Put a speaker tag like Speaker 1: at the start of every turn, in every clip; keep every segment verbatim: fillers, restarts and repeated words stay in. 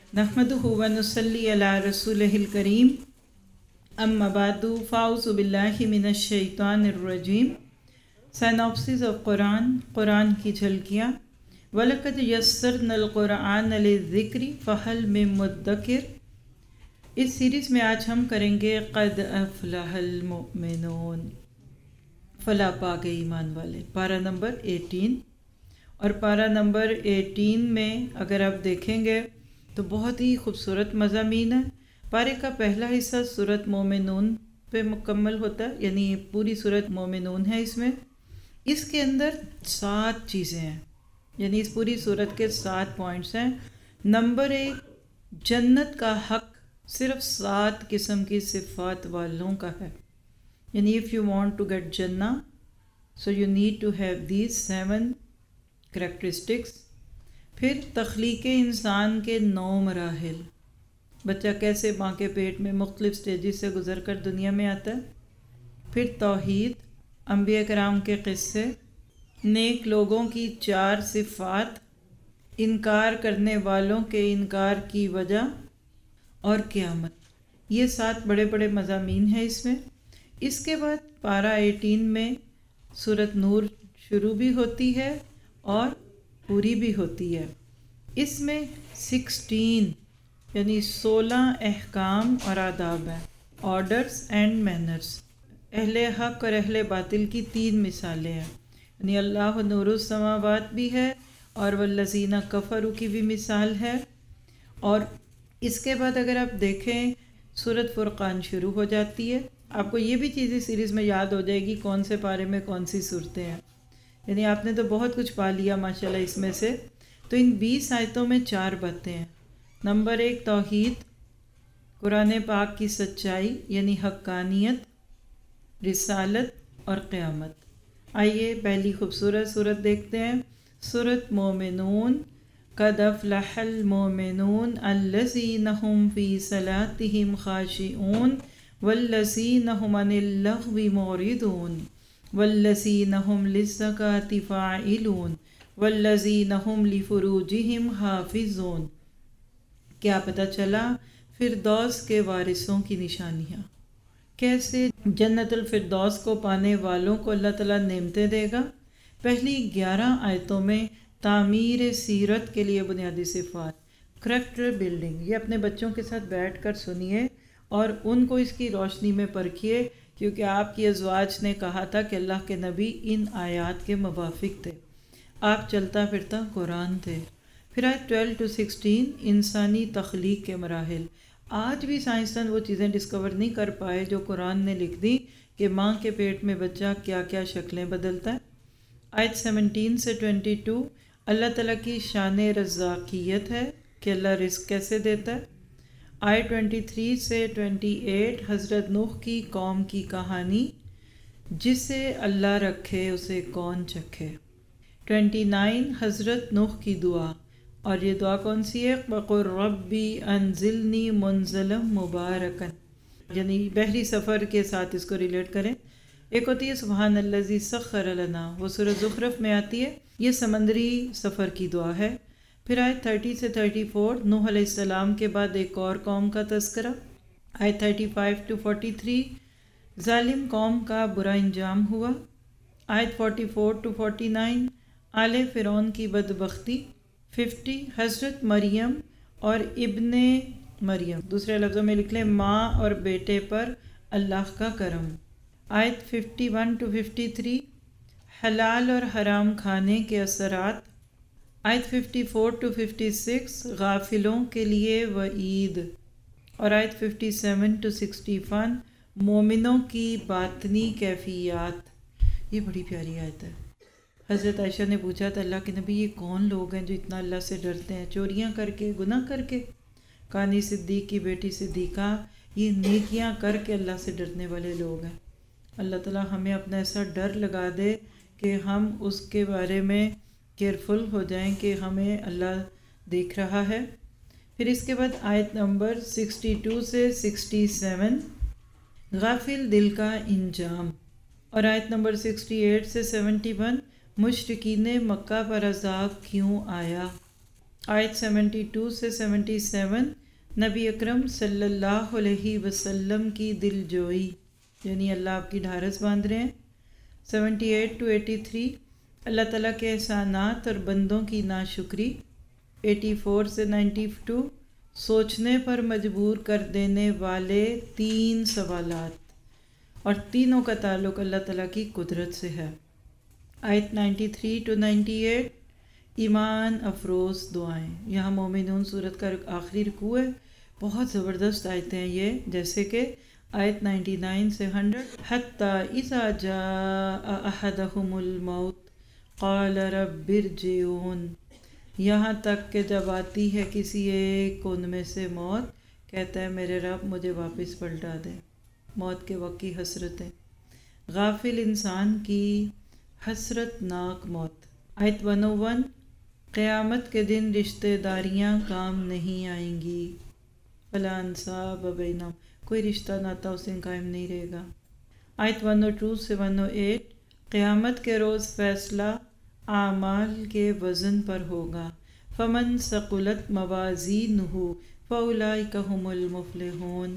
Speaker 1: نحمدہ و نصلی علی رسولہ الکریم، اما بعد فاعوذ باللہ من الشیطان الرجیم۔ سینopsis آف قرآن، قرآن کی جھلکیاں۔ وَلَقَدْ يَسَّرْنَا الْقُرْآنَ لِلذِّكْرِ فَهَلْ مِن مُدَّكِرٍ۔ اس سیریز میں آج ہم کریں گے قد افلح المؤمنون، فلاح پا گئے ایمان والے، پارہ نمبر اٹھارہ۔ اور پارہ نمبر اٹھارہ میں اگر آپ دیکھیں گے تو بہت ہی خوبصورت مضامین ہے۔ پارے کا پہلا حصہ سورۃ مومنون پہ مکمل ہوتا ہے، یعنی پوری سورۃ مومنون ہے اس میں۔ اس کے اندر سات چیزیں ہیں، یعنی اس پوری سورت کے سات پوائنٹس ہیں۔ نمبر ایک، جنت کا حق صرف سات قسم کی صفات والوں کا ہے، یعنی if you want to get جنہ so you need to have these seven characteristics۔ پھر تخلیق انسان کے نو مراحل، بچہ کیسے ماں کے پیٹ میں مختلف سٹیجز سے گزر کر دنیا میں آتا ہے۔ پھر توحید، انبیاء کرام کے قصے، نیک لوگوں کی چار صفات، انکار کرنے والوں کے انکار کی وجہ، اور قیامت۔ یہ سات بڑے بڑے مضامین ہیں اس میں۔ اس کے بعد پارہ اٹھارہ میں سورۃ نور شروع بھی ہوتی ہے اور پوری بھی ہوتی ہے۔ اس میں سکسٹین یعنی سولہ احکام اور آداب ہیں، آرڈرز اینڈ مینرز۔ اہل حق اور اہل باطل کی تین مثالیں ہیں، یعنی اللہ نور السماوات بھی ہے اور والذین کفروا کی بھی مثال ہے۔ اور اس کے بعد اگر آپ دیکھیں سورۃ فرقان شروع ہو جاتی ہے۔ آپ کو یہ بھی چیزیں سیریز میں یاد ہو جائے گی کون سے پارے میں کون سی صورتیں ہیں، یعنی آپ نے تو بہت کچھ پا لیا ماشاءاللہ اس میں سے۔ تو ان بیس آیتوں میں چار باتیں ہیں۔ نمبر ایک توحید، قرآن پاک کی سچائی یعنی حقانیت، رسالت اور قیامت۔ آئیے پہلی خوبصورت سورت دیکھتے ہیں، سورۃ مومنون۔ قد افلح المؤمنون الذین هم فی صلاتهم خاشعون والذین هم عن اللغو معرضون والذین هم للزکاة فاعلون والذین هم لفروجهم حافظون۔ کیا پتہ چلا فردوس کے وارثوں کی نشانیاں، کیسے جنت الفردوس کو پانے والوں کو اللہ تعالیٰ نعمتیں دے گا۔ پہلی گیارہ آیتوں میں تعمیر سیرت کے لیے بنیادی صفات، کریکٹر بلڈنگ۔ یہ اپنے بچوں کے ساتھ بیٹھ کر سنیے اور ان کو اس کی روشنی میں پرکھیے، کیونکہ آپ کی ازواج نے کہا تھا کہ اللہ کے نبی ان آیات کے موافق تھے، آپ چلتا پھرتا قرآن تھے۔ پھر آیت ٹویلو ٹو سکسٹین، انسانی تخلیق کے مراحل۔ آج بھی سائنسدان وہ چیزیں ڈسکور نہیں کر پائے جو قرآن نے لکھ دی کہ ماں کے پیٹ میں بچہ کیا کیا شکلیں بدلتا ہے۔ آیت سیونٹین سے ٹوینٹی ٹو، اللہ تعالیٰ کی شان رزاقیت ہے کہ اللہ رزق کیسے دیتا ہے۔ آیت ٹوینٹی تھری سے ٹوینٹی ایٹ، حضرت نوح کی قوم کی کہانی، جسے اللہ رکھے اسے کون چکھے۔ ٹوینٹی نائن، حضرت نوح کی دعا، اور یہ دعا کون سی ہے؟ وَقُلْ رَبِّ أَنزِلْنِي مُنزَلًا مُبَارَكًا، یعنی بحری سفر کے ساتھ اس کو ریلیٹ کریں۔ ایک ہوتی ہے سبحان الذی سخر لنا، وہ سورۃ زخرف میں آتی ہے، یہ سمندری سفر کی دعا ہے۔ پھر آیت تھرٹی سے تھرٹی فور، نوح علیہ السلام کے بعد ایک اور قوم کا تذکرہ۔ آیت thirty five to forty three, ظالم قوم کا برا انجام ہوا۔ آیت forty four to forty nine, آل فرعون کی بدبختی۔ ففٹی، حضرت مریم اور ابن مریم، دوسرے لفظوں میں لکھ لیں ماں اور بیٹے پر اللہ کا کرم۔ آیت fifty one to fifty three, حلال اور حرام کھانے کے اثرات۔ آیت fifty four to fifty six, غافلوں کے لیے وعید۔ اور آیت fifty seven to sixty one, مومنوں کی باطنی کیفیات۔ یہ بڑی پیاری آیت ہے۔ حضرت عائشہ نے پوچھا تھا اللہ کے نبی یہ کون لوگ ہیں جو اتنا اللہ سے ڈرتے ہیں، چوریاں کر کے، گناہ کر کے؟ کانی صدیق کی بیٹی صدیقہ، یہ نیکیاں کر کے اللہ سے ڈرنے والے لوگ ہیں۔ اللہ تعالیٰ ہمیں اپنا ایسا ڈر لگا دے کہ ہم اس کے بارے میں کیئرفل ہو جائیں کہ ہمیں اللہ دیکھ رہا ہے۔ پھر اس کے بعد آیت نمبر سکسٹی ٹو سے سکسٹی سیون، غافل دل کا انجام۔ اور آیت نمبر سکسٹی ایٹ سے سیونٹی ون، مشرکین مکہ پر عذاب کیوں آیا۔ آیت سیونٹی ٹو سے سیونٹی سیون نبی اکرم صلی اللہ علیہ وسلم کی دل جوئی، یعنی اللہ آپ کی ڈھارس باندھ رہے ہیں۔ Seventy eight to eighty three اللہ تعالیٰ کے احسانات اور بندوں کی ناشکری۔ ایٹی فور سے نائنٹی ٹو سوچنے پر مجبور کر دینے والے تین سوالات، اور تینوں کا تعلق اللہ تعالیٰ کی قدرت سے ہے۔ آیت ninety three to ninety eight ایمان افروز دعائیں۔ یہاں مومنون صورت کا آخری رکوع ہے، بہت زبردست آیتیں ہیں یہ، جیسے کہ آیت نائنٹی نائن سے ہنڈریڈ حتیٰ اذا جاء احدہم الموت قال رب ارجعون، یہاں تک کہ جب آتی ہے کسی ایک ان میں سے موت، کہتا ہے میرے رب مجھے واپس پلٹا دے۔ موت کے وقت کی حسرتیں، غافل انسان کی حسرت ناک موت۔ آیت ون او ون قیامت کے دن رشتہ داریاں کام نہیں آئیں گی، فلا انصاب بینہم، کوئی رشتہ ناتا اس دن قائم نہیں رہے گا۔ آیت ون او ٹو سے ون او ایٹ قیامت کے روز فیصلہ اعمال کے وزن پر ہوگا، فمن ثقلت موازینہ فاولئک هم المفلحون۔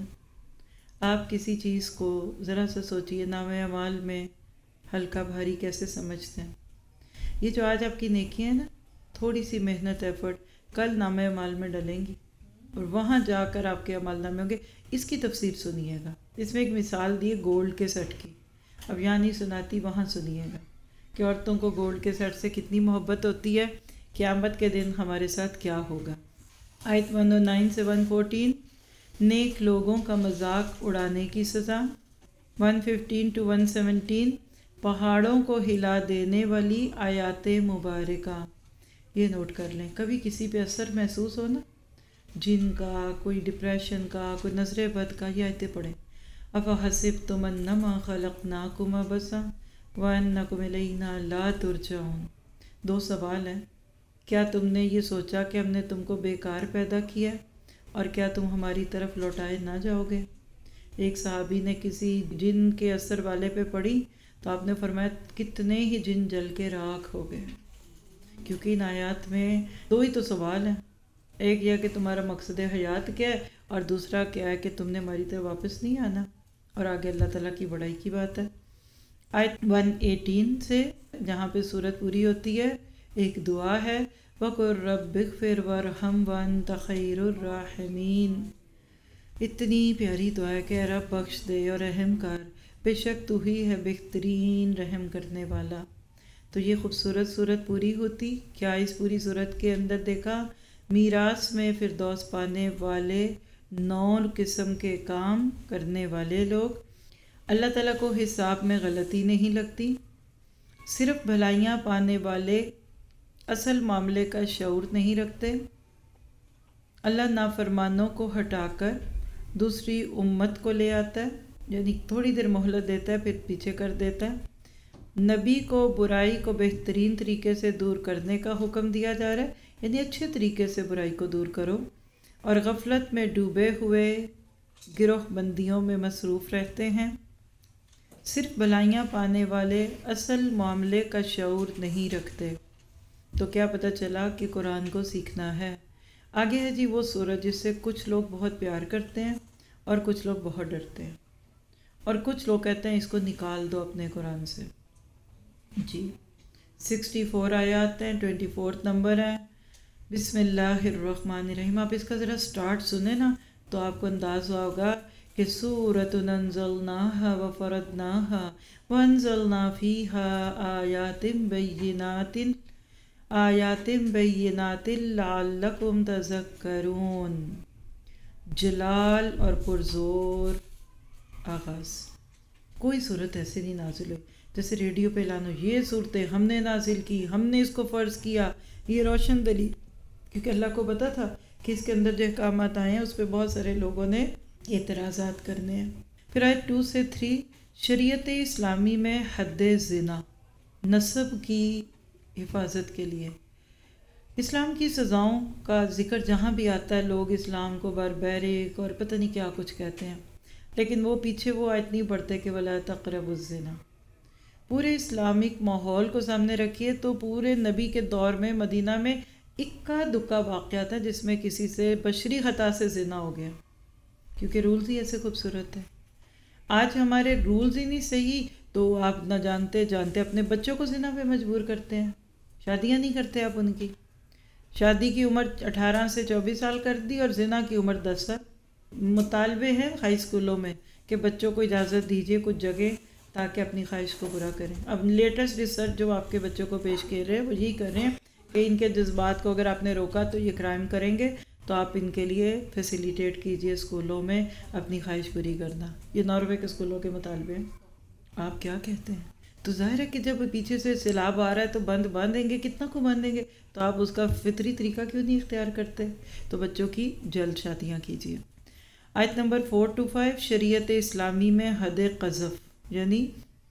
Speaker 1: آپ کسی چیز کو ذرا سا سوچئے، نام اعمال میں ہلکا بھاری کیسے سمجھتے ہیں؟ یہ جو آج آپ کی نیکی ہے نا، تھوڑی سی محنت ایفرٹ کل نام اعمال میں ڈلیں گی، اور وہاں جا کر آپ کے عمل نامے ہوں گے۔ اس کی تفسیر سنیے گا، اس میں ایک مثال دی ہے گولڈ کے سیٹ کی، اب یہاں نہیں سناتی، وہاں سنیے گا کہ عورتوں کو گولڈ کے سیٹ سے کتنی محبت ہوتی ہے، قیامت کے دن ہمارے ساتھ کیا ہوگا۔ آیت ون او نائن سے ون فورٹین نیک لوگوں کا مذاق اڑانے کی سزا۔ One fifteen to one seventeen پہاڑوں کو ہلا دینے والی آیات مبارکہ۔ یہ نوٹ کر لیں، کبھی کسی پہ اثر محسوس ہو نا، جن کا، کوئی ڈپریشن کا، کوئی نظر بد کا، یہ آیتیں پڑھیں۔ افحسبتم انما خلقناکم عبثا وانکم الینا لا ترجعون۔ دو سوال ہیں، کیا تم نے یہ سوچا کہ ہم نے تم کو بیکار پیدا کیا، اور کیا تم ہماری طرف لوٹائے نہ جاؤ گے؟ ایک صحابی نے کسی جن کے اثر والے پہ پڑھی تو آپ نے فرمایا کتنے ہی جن جل کے راکھ ہو گئے، کیونکہ ان آیات میں دو ہی تو سوال ہیں، ایک یہ کہ تمہارا مقصد حیات کیا ہے، اور دوسرا کیا ہے کہ تم نے ہماری طرف واپس نہیں آنا، اور آگے اللہ تعالیٰ کی بڑائی کی بات ہے۔ آیت ون ایٹین سے جہاں پہ صورت پوری ہوتی ہے، ایک دعا ہے، وَقُلْ رَبِّ اغْفِرْ وَارْحَمْ وَأَنْتَ خَيْرُ الرَّاحِمِينَ۔ اتنی پیاری دعا ہے کہ اے رب بخش دے اور رحم کر، بے شک تو ہی ہے بہترین رحم کرنے والا۔ تو یہ خوبصورت صورت پوری ہوتی کیا اس پوری صورت کے اندر دیکھا، میراث میں فردوس پانے والے نو قسم کے کام کرنے والے لوگ، اللہ تعالیٰ کو حساب میں غلطی نہیں لگتی، صرف بھلائیاں پانے والے اصل معاملے کا شعور نہیں رکھتے، اللہ نافرمانوں کو ہٹا کر دوسری امت کو لے آتا ہے، یعنی تھوڑی دیر مہلت دیتا ہے پھر پیچھے کر دیتا ہے، نبی کو برائی کو بہترین طریقے سے دور کرنے کا حکم دیا جا رہا ہے، یعنی اچھے طریقے سے برائی کو دور کرو، اور غفلت میں ڈوبے ہوئے گروہ بندیوں میں مصروف رہتے ہیں، صرف بھلائیاں پانے والے اصل معاملے کا شعور نہیں رکھتے۔ تو کیا پتہ چلا کہ قرآن کو سیکھنا ہے۔ آگے ہے جی وہ سورج جس سے کچھ لوگ بہت پیار کرتے ہیں اور کچھ لوگ بہت ڈرتے ہیں، اور کچھ لوگ کہتے ہیں اس کو نکال دو اپنے قرآن سے۔ جی سکسٹی فور آیات ہیں، ٹوینٹی فورتھ نمبر ہے۔ بسم اللہ الرحمن الرحیم۔ آپ اس کا ذرا سٹارٹ سنیں نا تو آپ کو انداز ہوگا کہ سورۃ انزلناہا وفرضناہا وانزلنا فیہا آیات بینات آیات بینات لعلکم تذکرون۔ جلال اور پرزور آغاز۔ کوئی صورت ایسے نہیں نازل ہوئی جیسے ریڈیو پہ اعلان ہو، یہ صورتیں ہم نے نازل کی، ہم نے اس کو فرض کیا، یہ روشن دلیل، کیونکہ اللہ کو پتہ تھا کہ اس کے اندر جو احکامات آئے ہیں اس پہ بہت سارے لوگوں نے اعتراضات کرنے ہیں۔ پھر آیت ٹو سے تھری شریعت اسلامی میں حد زنا، نسب کی حفاظت کے لیے اسلام کی سزاؤں کا ذکر جہاں بھی آتا ہے لوگ اسلام کو باربیرک اور پتہ نہیں کیا کچھ کہتے ہیں، لیکن وہ پیچھے وہ آیت نہیں پڑھتے کہ وَلَا تَقْرَبُوا الزِّنَا۔ پورے اسلامک ماحول کو سامنے رکھیے تو پورے نبی کے دور میں مدینہ میں اکا دکا واقعہ تھا جس میں کسی سے بشری خطا سے زنا ہو گیا، کیونکہ رولز ہی ایسے خوبصورت ہیں۔ آج ہمارے رولز ہی نہیں صحیح تو آپ نہ جانتے جانتے اپنے بچوں کو زنا پہ مجبور کرتے ہیں، شادیاں نہیں کرتے آپ ان کی۔ شادی کی عمر اٹھارہ سے چوبیس سال کر دی اور زنا کی عمر دس سال۔ مطالبے ہیں ہائی اسکولوں میں کہ بچوں کو اجازت دیجیے کچھ جگہ تاکہ اپنی خواہش کو پورا کریں۔ اب لیٹسٹ ریسرچ جو آپ کے بچوں کو پیش کر رہے ہیں وہ یہی کر رہے ہیں کہ ان کے جذبات کو اگر آپ نے روکا تو یہ کرائم کریں گے، تو آپ ان کے لیے فیسیلیٹیٹ کیجئے اسکولوں میں اپنی خواہش پوری کرنا۔ یہ ناروے کے اسکولوں کے مطالبے ہیں۔ آپ کیا کہتے ہیں؟ تو ظاہر ہے کہ جب پیچھے سے سیلاب آ رہا ہے تو بند باندھیں گے، کتنا کو باندھیں گے؟ تو آپ اس کا فطری طریقہ کیوں نہیں اختیار کرتے؟ تو بچوں کی جلد شادیاں کیجیے۔ آیت نمبر فور ٹو فائیو، شریعت اسلامی میں حد قذف، یعنی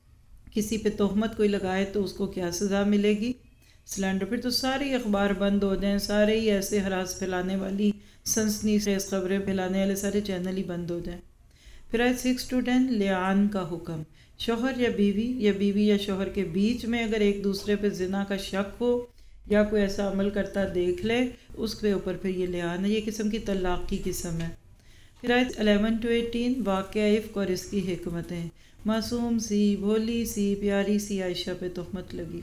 Speaker 1: کسی پہ تہمت کوئی لگائے تو اس کو کیا سزا ملے گی؟ سلینڈر۔ پھر تو سارے اخبار بند ہو جائیں، سارے ہی ایسے ہراس پھیلانے والی سنسنی خیز خبریں پھیلانے والے سارے چینل ہی بند ہو جائیں۔ پھر آیت سکس ٹو ٹین، لعان کا حکم۔ شوہر یا بیوی یا بیوی یا شوہر کے بیچ میں اگر ایک دوسرے پہ زنا کا شک ہو یا کوئی ایسا عمل کرتا دیکھ لے، اس کے اوپر پھر یہ لعان ہے، یہ قسم کی طلاق کی قسم ہے۔ پھر آیت الیون ٹو ایٹین، واقعہ عفق اور اس کی حکمتیں۔ معصوم سی بھولی سی پیاری سی عائشہ پہ تہمت لگی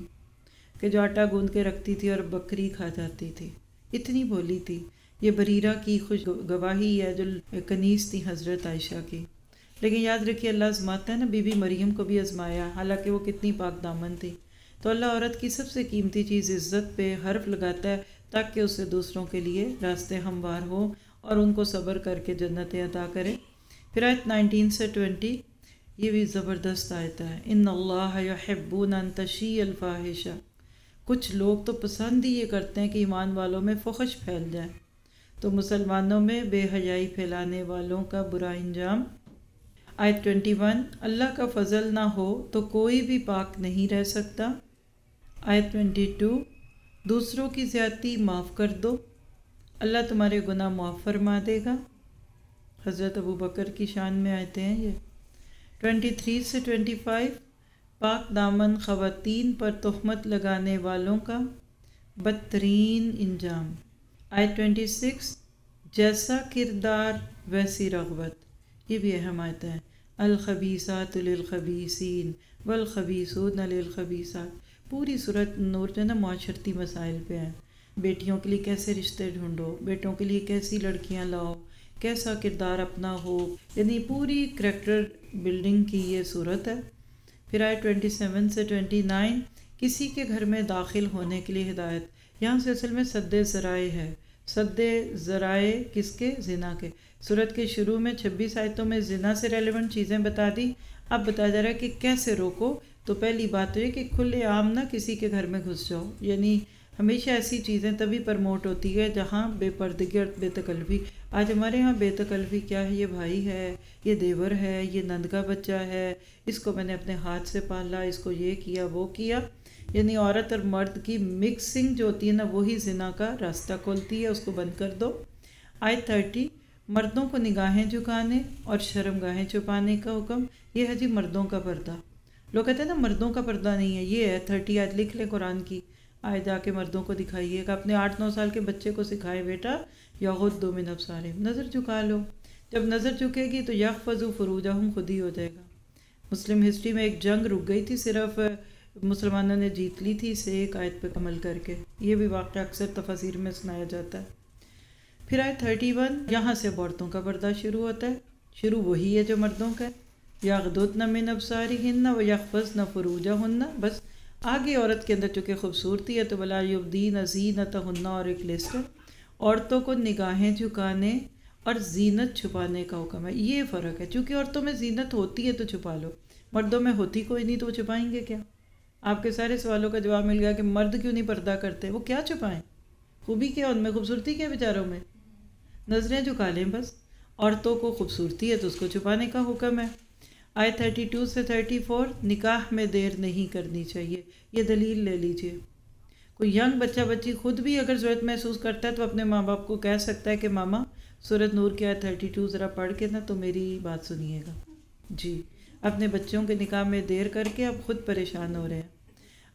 Speaker 1: کہ جو آٹا گوندھ کے رکھتی تھی اور بکری کھا جاتی تھی، اتنی بھولی تھی۔ یہ بریرہ کی خوش گواہی ہے جو کنیز تھی حضرت عائشہ کی۔ لیکن یاد رکھیے اللہ آزماتا ہے نا، بی بی مریم کو بھی آزمایا، حالانکہ وہ کتنی پاک دامن تھی۔ تو اللہ عورت کی سب سے قیمتی چیز عزت پہ حرف لگاتا ہے تاکہ اسے دوسروں کے لیے راستے ہموار ہوں اور ان کو صبر کر کے جنتیں عطا کرے۔ پھر آیت نائنٹین سے ٹوینٹی، یہ بھی زبردست آیت ہے۔ ان اللہ یحبون ان تشیع الفاحشہ، کچھ لوگ تو پسند ہی یہ کرتے ہیں کہ ایمان والوں میں فحش پھیل جائے، تو مسلمانوں میں بے حیائی پھیلانے والوں کا برا انجام۔ آیت ٹوینٹی ون، اللہ کا فضل نہ ہو تو کوئی بھی پاک نہیں رہ سکتا۔ آیت ٹوینٹی ٹو، دوسروں کی زیادتی معاف کر دو، اللہ تمہارے گناہ معاف فرما دے گا۔ حضرت ابو بکر کی شان میں آیتیں ہیں یہ۔ ٹوینٹی تھری سے ٹوینٹی فائیو، پاک دامن خواتین پر تہمت لگانے والوں کا بدترین انجام۔ آیت ٹوینٹی سکس، جیسا کردار ویسی رغبت، یہ بھی اہم آیت ہے۔ الخبیثات للخبیثین والخبیثون للخبیثات۔ پوری سورۃ نور جو ہے نا معاشرتی مسائل پہ ہے۔ بیٹیوں کے لیے کیسے رشتے ڈھونڈو، بیٹوں کے لیے کیسی لڑکیاں لاؤ، کیسا کردار اپنا ہو، یعنی پوری کریکٹر بلڈنگ کی یہ صورت ہے۔ پھر آئے ٹوینٹی سیون سے ٹوینٹی نائن، کسی کے گھر میں داخل ہونے کے لیے ہدایت۔ یہاں سے اصل میں سد ذرائع ہے۔ سد ذرائع کس کے؟ زنا کے۔ سورت کے شروع میں چھبیس آیتوں میں زنا سے ریلیونٹ چیزیں بتا دی، اب بتایا جا رہا ہے کہ کیسے روکو۔ تو پہلی بات تو یہ کہ کھلے عام نہ کسی کے گھر میں گھس جاؤ، یعنی ہمیشہ ایسی چیزیں تبھی پرموٹ ہوتی ہے جہاں بے پردگی اور بے تکلفی۔ آج ہمارے ہاں بے تکلفی کیا ہے؟ یہ بھائی ہے، یہ دیور ہے، یہ نند کا بچہ ہے، اس کو میں نے اپنے ہاتھ سے پالا، اس کو یہ کیا وہ کیا، یعنی عورت اور مرد کی مکسنگ جو ہوتی ہے نا وہی زنا کا راستہ کھولتی ہے، اس کو بند کر دو۔ آیت تھرٹی، مردوں کو نگاہیں جھکانے اور شرم گاہیں چھپانے کا حکم۔ یہ ہے جی مردوں کا پردہ۔ لوگ کہتے ہیں نا مردوں کا پردہ نہیں ہے، یہ ہے تھرٹی آیت لکھ لیں قرآن کی، آئے جا کے مردوں کو دکھائیے کہ اپنے آٹھ نو سال کے بچے کو سکھائے بیٹا یغضوا من ابصارہم، نظر جھکا لو۔ جب نظر جھکے گی تو یحفظوا فروجہم، خود ہی ہو جائے گا۔ مسلم ہسٹری میں ایک جنگ رک گئی تھی، صرف مسلمانوں نے جیت لی تھی اسے ایک آیت پہ عمل کر کے۔ یہ بھی واقعہ اکثر تفاسیر میں سنایا جاتا ہے۔ پھر آیت تھرٹی ون، یہاں سے عورتوں کا پردہ شروع ہوتا ہے۔ شروع وہی ہے جو مردوں کا ہے، یغضضن من ابصارہن ویحفظن فروجہن۔ بس آگے عورت کے اندر چونکہ خوبصورتی ہے تو ولا یبدین زینتہن، اور ایک لسٹ ہے۔ عورتوں کو نگاہیں جھکانے اور زینت چھپانے کا حکم ہے۔ یہ فرق ہے، چونکہ عورتوں میں زینت ہوتی ہے تو چھپا لو، مردوں میں ہوتی کوئی نہیں تو وہ چھپائیں گے کیا؟ آپ کے سارے سوالوں کا جواب مل گیا کہ مرد کیوں نہیں پردہ کرتے، وہ کیا چھپائیں؟ خوبی کیا ان میں، خوبصورتی کیا بیچاروں میں؟ نظریں جھکا لیں بس۔ عورتوں کو خوبصورتی ہے تو اس کو چھپانے کا حکم ہے۔ آئے تھرٹی ٹو سے تھرٹی فور، نکاح میں دیر نہیں کرنی چاہیے۔ یہ دلیل لے لیجئے، کوئی ینگ بچہ بچی خود بھی اگر ضرورت محسوس کرتا ہے تو اپنے ماں باپ کو کہہ سکتا ہے کہ ماما سورۃ نور کی آیت تھرٹی ٹو ذرا پڑھ کے نا تو میری بات سنیے گا۔ جی، اپنے بچوں کے نکاح میں دیر کر کے اب خود پریشان ہو رہے ہیں۔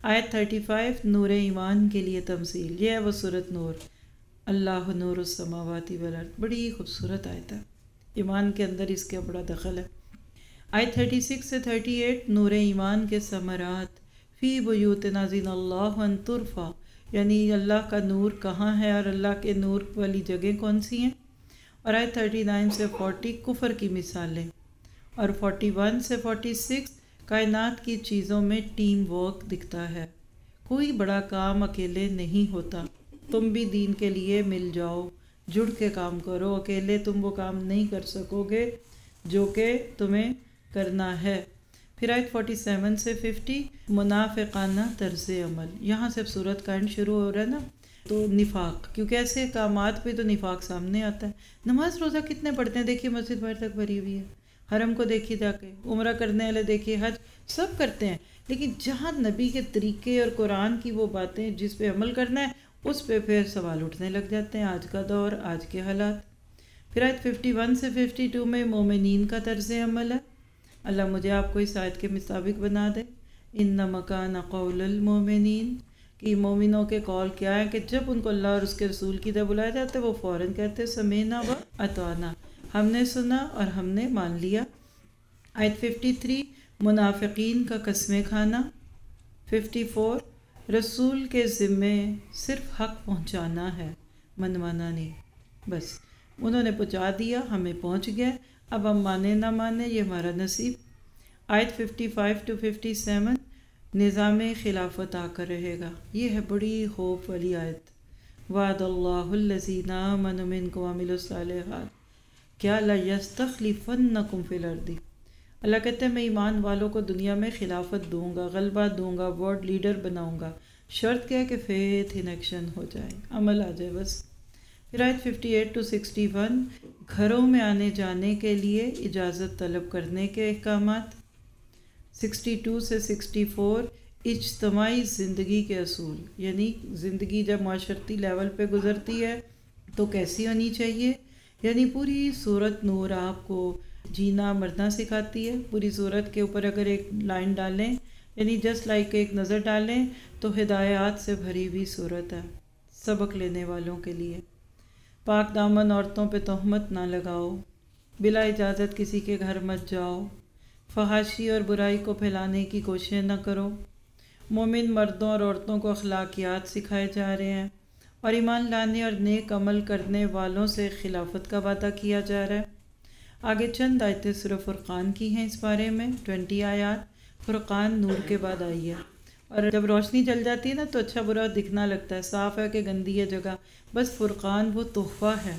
Speaker 1: آیت تھرٹی فائیو نور ایمان کے لیے تمثیل، یہ ہے وہ سورۃ نور، اللہ نور السماوات والارض، بڑی خوبصورت آیت ہے، ایمان کے اندر اس کا بڑا دخل ہے۔ آیت تھرٹی سکس سے تھرٹی ایٹ نور ایمان کے ثمرات، فی بیوت اذن اللہ ان ترفع، یعنی اللہ کا نور کہاں ہے اور اللہ کے نور والی جگہ کون سی ہیں۔ اور آیت تھرٹی نائن سے فورٹی کفر کی مثالیں، اور فورٹی ون سے فورٹی سکس کائنات کی چیزوں میں ٹیم ورک دکھتا ہے، کوئی بڑا کام اکیلے نہیں ہوتا، تم بھی دین کے لیے مل جاؤ، جڑ کے کام کرو، اکیلے تم وہ کام نہیں کر سکو گے جو کہ تمہیں کرنا ہے۔ پھر آیت فورٹی سیون سے ففٹی منافقانہ طرز عمل، یہاں سے صورت کا اینڈ شروع ہو رہا ہے نا، تو نفاق، کیونکہ ایسے کامات پہ تو نفاق سامنے آتا ہے۔ نماز روزہ کتنے پڑھتے ہیں، دیکھیے مسجد بھر تک بھری ہوئی ہے، حرم کو دیکھیے جا کے، عمرہ کرنے والے دیکھیے، حج سب کرتے ہیں، لیکن جہاں نبی کے طریقے اور قرآن کی وہ باتیں جس پہ عمل کرنا ہے اس پہ پھر سوال اٹھنے لگ جاتے ہیں، آج کا دور، آج کے حالات۔ پھر آیت ففٹی ون سے ففٹی ٹو میں مومنین کا طرز عمل ہے، اللہ مجھے آپ کو اس آیت کے مطابق بنا دے، انما کان قول المومنین، کہ مومنوں کے قول کیا ہے کہ جب ان کو اللہ اور اس کے رسول کی طرف بلایا جاتا ہے وہ فوراً کہتے ہیں سمیعنا و اطعنا، ہم نے سنا اور ہم نے مان لیا۔ آیت ففٹی تھری منافقین کا قسمیں کھانا، ففٹی فور رسول کے ذمے صرف حق پہنچانا ہے، منوانا نہیں، بس انہوں نے پہنچا دیا، ہمیں پہنچ گیا، اب ہم مانے نہ مانے یہ ہمارا نصیب۔ آیت fifty five to fifty seven نظام خلافت آ کر رہے گا، یہ ہے بڑی خوف والی آیت، وعد اللہ الذین آمنوا منکم وعملوا الصالحات کیا لیستخلفنکم فی الارض، اللہ کہتے ہیں میں ایمان والوں کو دنیا میں خلافت دوں گا، غلبہ دوں گا، ورلڈ لیڈر بناؤں گا، شرط کیا ہے کہ فیتھ ان ایکشن ہو جائے، عمل آ جائے بس۔ پھر آیت fifty eight to sixty one گھروں میں آنے جانے کے لیے اجازت طلب کرنے کے احکامات، سکسٹی ٹو سے سکسٹی فور اجتماعی زندگی کے اصول، یعنی زندگی جب معاشرتی لیول پہ گزرتی ہے تو کیسی ہونی چاہیے، یعنی پوری صورت نور آپ کو جینا مرنا سکھاتی ہے، پوری صورت کے اوپر اگر ایک لائن ڈالیں یعنی جسٹ لائک ایک نظر ڈالیں تو ہدایات سے بھری ہوئی صورت ہے سبق لینے والوں کے لیے۔ پاک دامن عورتوں پہ تہمت نہ لگاؤ، بلا اجازت کسی کے گھر مت جاؤ، فحاشی اور برائی کو پھیلانے کی کوشش نہ کرو، مومن مردوں اور عورتوں کو اخلاقیات سکھائے جا رہے ہیں، اور ایمان لانے اور نیک عمل کرنے والوں سے خلافت کا وعدہ کیا جا رہا ہے۔ آگے چند آیتیں سورہ فرقان کی ہیں اس بارے میں، ٹوینٹی آیات، فرقان نور کے بعد آئی ہے، اور جب روشنی جل جاتی ہے نا تو اچھا برا دکھنا لگتا ہے، صاف ہے کہ گندی ہے جگہ، بس فرقان وہ تحفہ ہے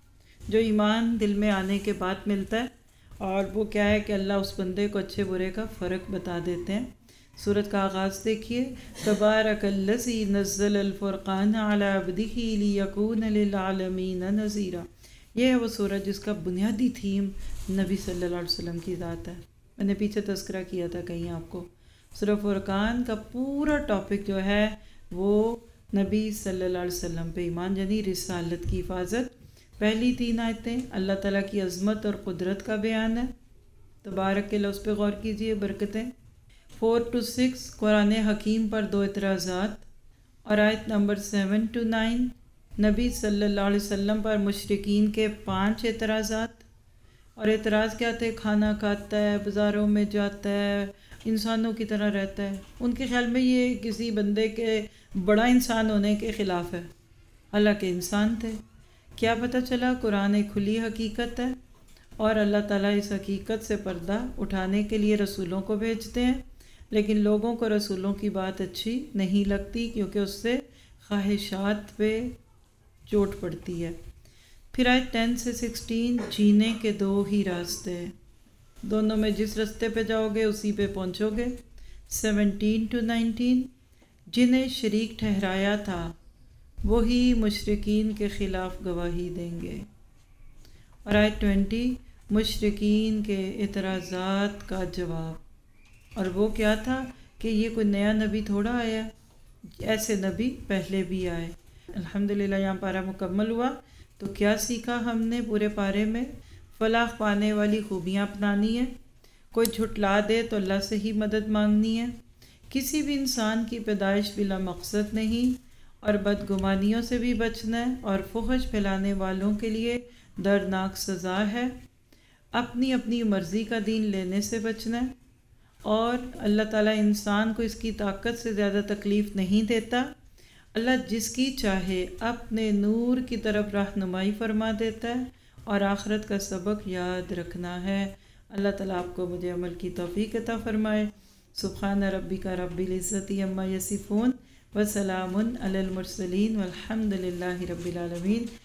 Speaker 1: جو ایمان دل میں آنے کے بعد ملتا ہے، اور وہ کیا ہے کہ اللہ اس بندے کو اچھے برے کا فرق بتا دیتے ہیں۔ سورت کا آغاز دیکھیے، تبارک الذی نزل الفرقان علی عبدہ لیکون للعالمین نذیرا، یہ ہے وہ سورت جس کا بنیادی تھیم نبی صلی اللہ علیہ وسلم کی ذات ہے، میں نے پیچھے تذکرہ کیا تھا کہیں آپ کو، سورہ فرقان کا پورا ٹاپک جو ہے وہ نبی صلی اللہ علیہ وسلم پہ ایمان، یعنی رسالت کی حفاظت۔ پہلی تین آیتیں اللہ تعالیٰ کی عظمت اور قدرت کا بیان ہے، تبارک کے لفظ پہ غور کیجئے، برکتیں۔ فور ٹو سکس قرآن حکیم پر دو اعتراضات، اور آیت نمبر سیون ٹو نائن نبی صلی اللہ علیہ وسلم پر مشرکین کے پانچ اعتراضات، اور اعتراض کیا تھے، کھانا کھاتا ہے، بازاروں میں جاتا ہے، انسانوں کی طرح رہتا ہے، ان کے خیال میں یہ کسی بندے کے بڑا انسان ہونے کے خلاف ہے، حالانکہ انسان تھے۔ کیا پتہ چلا، قرآن ایک کھلی حقیقت ہے، اور اللہ تعالیٰ اس حقیقت سے پردہ اٹھانے کے لیے رسولوں کو بھیجتے ہیں، لیکن لوگوں کو رسولوں کی بات اچھی نہیں لگتی کیونکہ اس سے خواہشات پہ چوٹ پڑتی ہے۔ پھر آئے ٹین سے سکسٹین جینے کے دو ہی راستے ہیں، دونوں میں جس راستے پہ جاؤ گے اسی پہ پہنچو گے۔ سیونٹین ٹو نائنٹین جنہیں شریک ٹھہرایا تھا وہی مشرکین کے خلاف گواہی دیں گے، اور آیت ٹوینٹی مشرکین کے اعتراضات کا جواب، اور وہ کیا تھا کہ یہ کوئی نیا نبی تھوڑا آیا، ایسے نبی پہلے بھی آئے۔ الحمدللہ یہاں پارہ مکمل ہوا، تو کیا سیکھا ہم نے پورے پارے میں؟ فلاح پانے والی خوبیاں اپنانی ہے، کوئی جھٹلا دے تو اللہ سے ہی مدد مانگنی ہے، کسی بھی انسان کی پیدائش بلا مقصد نہیں، اور بدگمانیوں سے بھی بچنا ہے، اور فحش پھیلانے والوں کے لیے دردناک سزا ہے۔ اپنی اپنی مرضی کا دین لینے سے بچنا ہے، اور اللہ تعالیٰ انسان کو اس کی طاقت سے زیادہ تکلیف نہیں دیتا۔ اللہ جس کی چاہے اپنے نور کی طرف رہنمائی فرما دیتا ہے، اور آخرت کا سبق یاد رکھنا ہے۔ اللہ تعالیٰ آپ کو مجھے عمل کی توفیق عطا فرمائے۔ سبحان ربک رب العزت عما یصفون وسلام علی المرسلین والحمد للہ رب العالمین۔